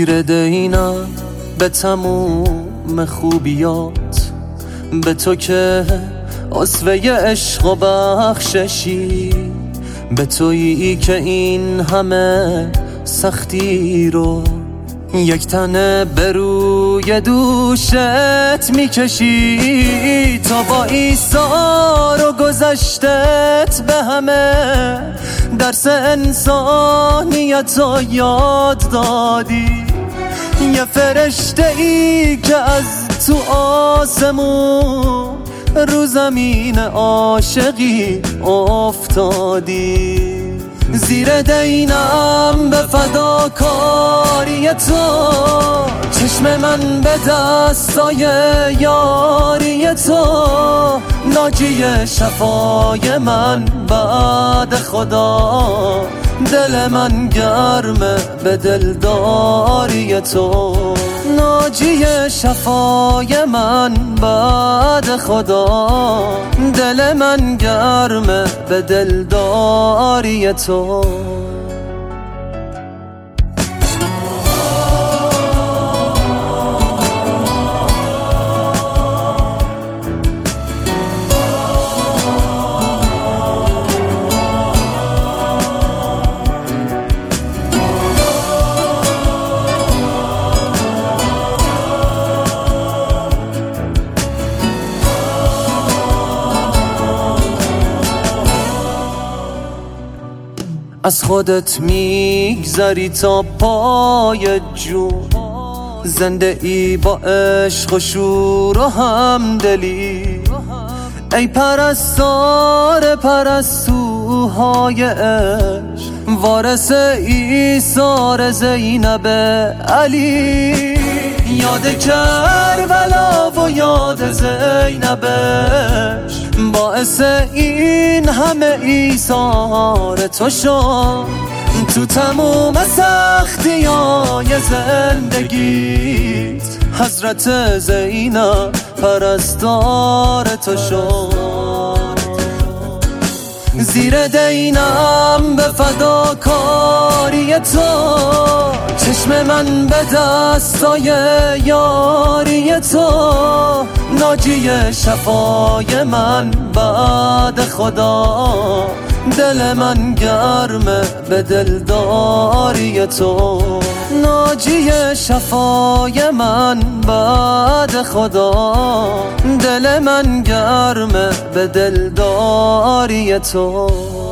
زیر دینم به تموم خوبیات، به تو که عضوه عشق و بخششی، به تویی که این همه سختی رو یک تنه به روی دوشت میکشی. تو با ایثار و گذشتت به همه درس انسانیت رو یاد دادی. یه فرشته ای که از تو آسمون رو زمین عاشقی افتادی. زیر دینم به فداکاری تو، چشم من به دستای یاری تو، ناجی شفای من بعد خدا. دل من گرمه به دلداری تو، ناجی شفای من بعد خدا. دل من گرمه به دلداری تو. از خودت میگذری تا پای جون، زنده ای با عشق و شور و همدلی. ای پرستار پرستوهای عشق، وارث ایثار زینب علی. یاد کربلا و یاد زینبش، باعث این همه ایثار تو شد. تو تموم سختیای زندگیت حضرت زینب پرستار تو شد. زیر دینم به فداکاری تو، چشم من به دستای یاری تو، ناجی شفای من بعد خدا. دل من گرمه به دلداری تو، ناجی شفای من بعد خدا. دل من گرمه به دلداری تو.